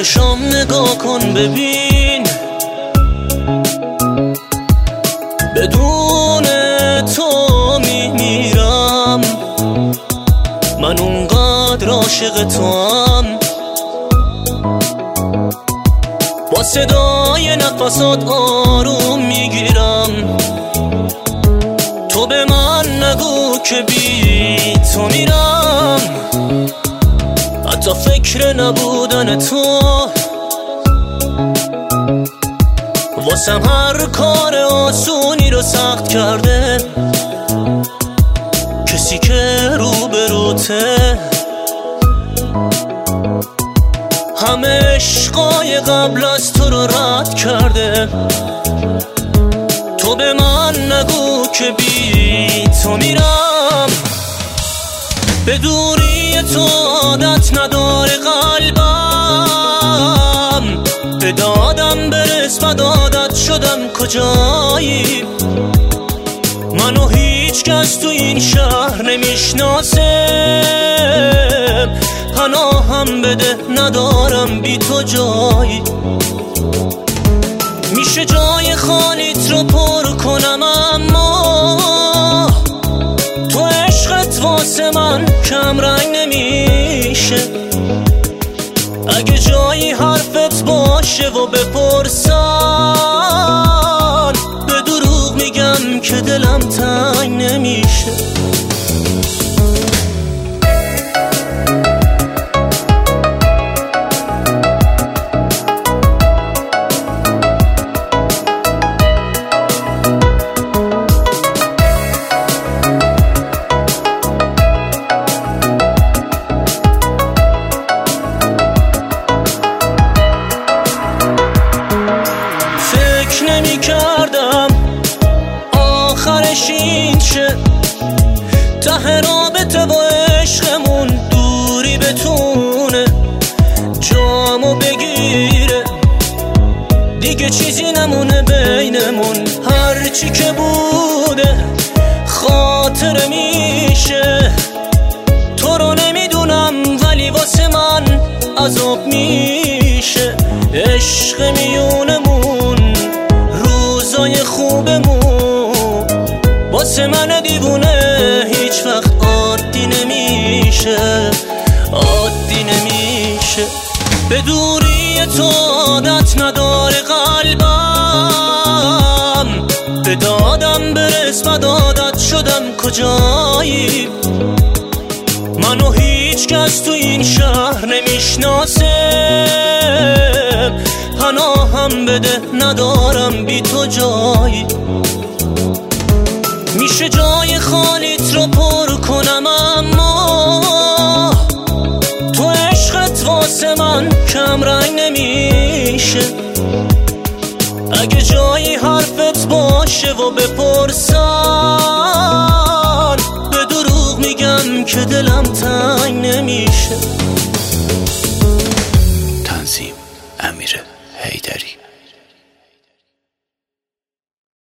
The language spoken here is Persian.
چشام نگاه کن ببین، بدون تو میمیرم. من اونقدر عاشق توام، با صدای نفسات آروم میگیرم. تو به من نگو که بی تو میرم، حتی فکر نبودن تو واسم هر کار آسونی رو سخت کرده. کسی که روبروته همه عشقای قبل از تو رو رد کرده. تو به من نگو که بی تو میرم، به دوری تو عادت نداره قلبم. به دادم برس و دادت شدم کجایی؟ منو هیچ کس تو این شهر نمیشناسه. پناهم بده ندارم بی تو جایی. میشه جای خالیت رو پر کنم، اما تو عشقت واسه من کم رنگ نمیشه. اگه جایی حرفت باشه و بپرسن، به دروغ میگم که دلم تنگ نمیشه. نمی کردم آخرش این شه، ته رابطه با عشقمون دوری بتونه جامو بگیره. دیگه چیزی نمونه بینمون، هرچی که بوده خاطره میشه. تو رو نمیدونم ولی واسه من عذاب میشه. عشق میونمون روزای خوبمون واسه من دیوونه هیچ وقت عادی نمیشه، عادی نمیشه. به دوری تو عادت نداره قلبم. به دادم برس و دادت شدم کجایی؟ منو هیچ کس تو این شهر نمیشناسه. پناهم بده ندارم بی تو جایی. میشه جای خالیت رو پر کنم، اما تو عشقت واسه من کم رنگ نمیشه. اگه جایی حرفت باشه و بپرسن، به دروغ میگم که دلم تنگ نمیشه.